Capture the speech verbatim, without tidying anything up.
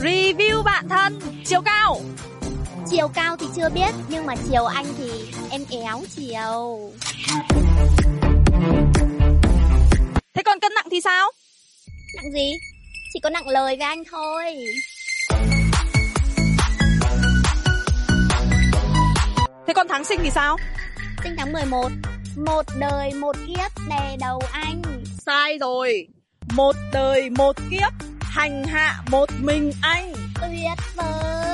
Review bạn thân. Chiều cao. Chiều cao thì chưa biết, nhưng mà chiều anh thì em éo chiều. Thế còn cân nặng thì sao? Nặng gì? Chỉ có nặng lời với anh thôi. Thế còn tháng sinh thì sao? Sinh tháng mười một. Một đời một kiếp đè đầu anh. Sai rồi. Một đời một kiếp hành hạ một mình anh. Tuyệt vời.